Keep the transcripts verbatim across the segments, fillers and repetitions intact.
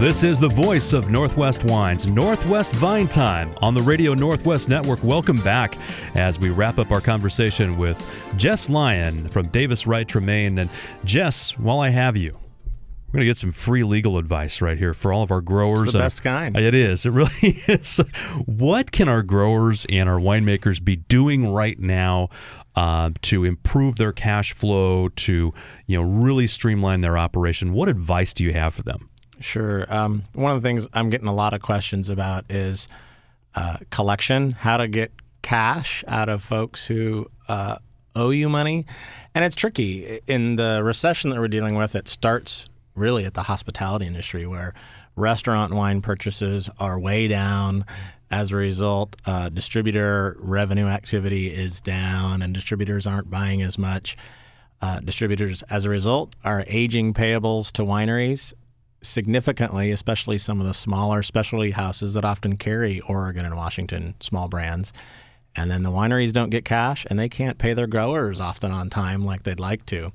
This is the voice of Northwest Wines, Northwest Vine Time on the Radio Northwest Network. Welcome back as we wrap up our conversation with Jess Lyon from Davis Wright Tremaine. And Jess, while I have you, we're going to get some free legal advice right here for all of our growers. It's the best kind. It is. It really is. What can our growers and our winemakers be doing right now uh, to improve their cash flow, to you know really streamline their operation? What advice do you have for them? Sure. Um, one of the things I'm getting a lot of questions about is uh, collection, how to get cash out of folks who uh, owe you money. And it's tricky. In the recession that we're dealing with, it starts really at the hospitality industry, where restaurant wine purchases are way down. As a result, uh, distributor revenue activity is down and distributors aren't buying as much. Uh, distributors, as a result, are aging payables to wineries significantly, especially some of the smaller specialty houses that often carry Oregon and Washington small brands. And then the wineries don't get cash and they can't pay their growers often on time like they'd like to.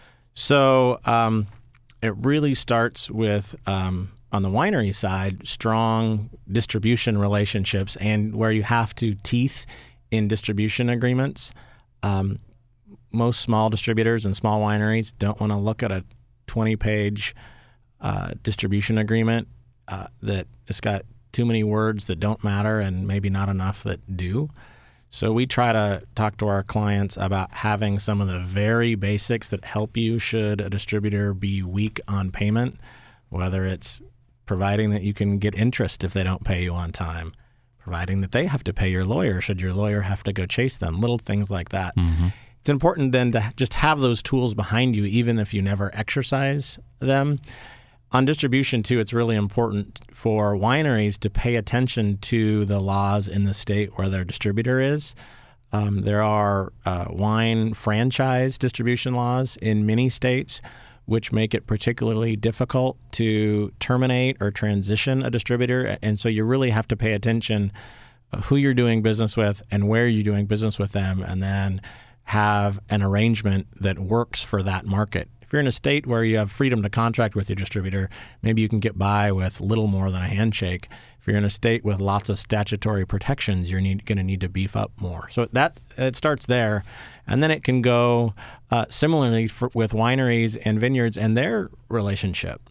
So, um, It really starts with, um, on the winery side, strong distribution relationships, and where you have to teeth in distribution agreements. Um, most small distributors and small wineries don't want to look at a twenty-page uh, distribution agreement uh, that has got too many words that don't matter and maybe not enough that do. So we try to talk to our clients about having some of the very basics that help you should a distributor be weak on payment, whether it's providing that you can get interest if they don't pay you on time, providing that they have to pay your lawyer should your lawyer have to go chase them, little things like that. Mm-hmm. It's important then to just have those tools behind you, even if you never exercise them. On distribution, too, it's really important for wineries to pay attention to the laws in the state where their distributor is. Um, there are uh, wine franchise distribution laws in many states, which make it particularly difficult to terminate or transition a distributor. And so you really have to pay attention who you're doing business with and where you're doing business with them, and then have an arrangement that works for that market. If you're in a state where you have freedom to contract with your distributor, maybe you can get by with little more than a handshake. If you're in a state with lots of statutory protections, you're going to need to beef up more. So that it starts there, and then it can go uh, similarly for, with wineries and vineyards and their relationship.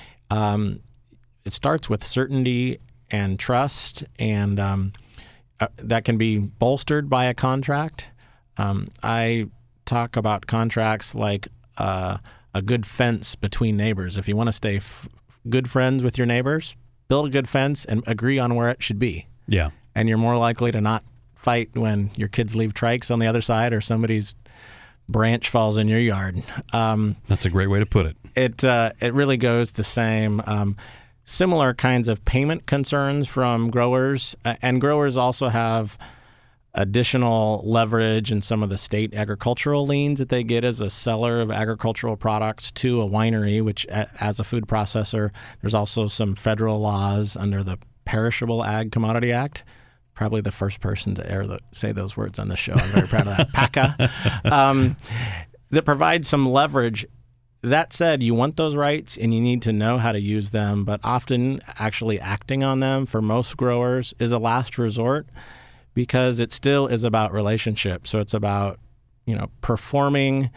Um, it starts with certainty and trust, and um, uh, that can be bolstered by a contract. Um, I talk about contracts like Uh, a good fence between neighbors. If you want to stay f- good friends with your neighbors, build a good fence and agree on where it should be. Yeah. And you're more likely to not fight when your kids leave trikes on the other side or somebody's branch falls in your yard. Um, That's a great way to put it. It uh, it really goes the same. Um, similar kinds of payment concerns from growers, uh, and growers also have additional leverage in some of the state agricultural liens that they get as a seller of agricultural products to a winery, which as a food processor, there's also some federal laws under the Perishable Ag Commodity Act. Probably the first person to ever say those words on the show. I'm very proud of that. PACA. Um, that provides some leverage. That said, you want those rights and you need to know how to use them, but often actually acting on them for most growers is a last resort, because it still is about relationship. So it's about, you know, performing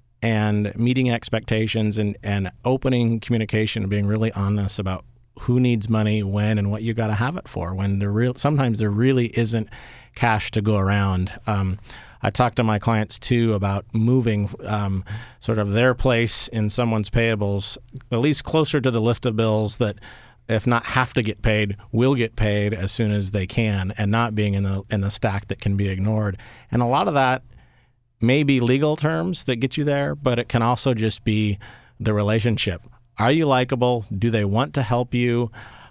and meeting expectations and, and opening communication and being really honest about who needs money, when, and what you got to have it for. When there real sometimes there really isn't cash to go around. Um, I talk to my clients too about moving um, sort of their place in someone's payables, at least closer to the list of bills that, if not have to get paid, will get paid as soon as they can, and not being in the in the stack that can be ignored. And a lot of that may be legal terms that get you there, but it can also just be the relationship. Are you likable? Do they want to help you?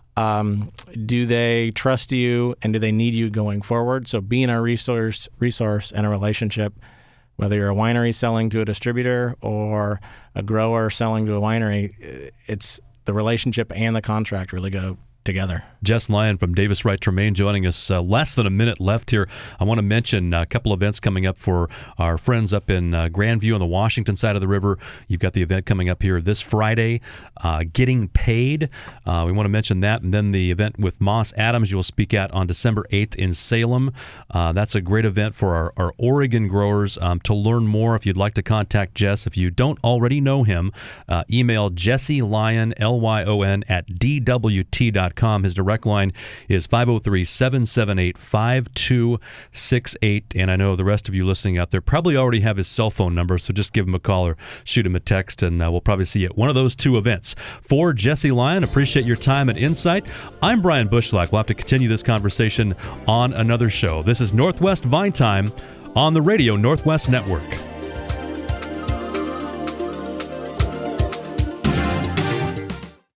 Um, do they trust you? And do they need you going forward? So being a resource, resource and a relationship, whether you're a winery selling to a distributor or a grower selling to a winery, it's the relationship and the contract really go together. Jess Lyon from Davis Wright Tremaine joining us. Uh, less than a minute left here. I want to mention a couple events coming up for our friends up in uh, Grandview on the Washington side of the river. You've got the event coming up here this Friday, uh, Getting Paid. Uh, we want to mention that. And then the event with Moss Adams you'll speak at on December eighth in Salem. Uh, that's a great event for our, our Oregon growers. Um, to learn more, if you'd like to contact Jess, if you don't already know him, uh, email Jesse Lyon, L Y O N, at D W T dot com. His direct line is five oh three, seven seven eight, five two six eight. And I know the rest of you listening out there probably already have his cell phone number, so just give him a call or shoot him a text, and uh, we'll probably see you at one of those two events. For Jesse Lyon, appreciate your time and insight. I'm Brian Bushlack. We'll have to continue this conversation on another show. This is Northwest Vine Time on the Radio Northwest Network.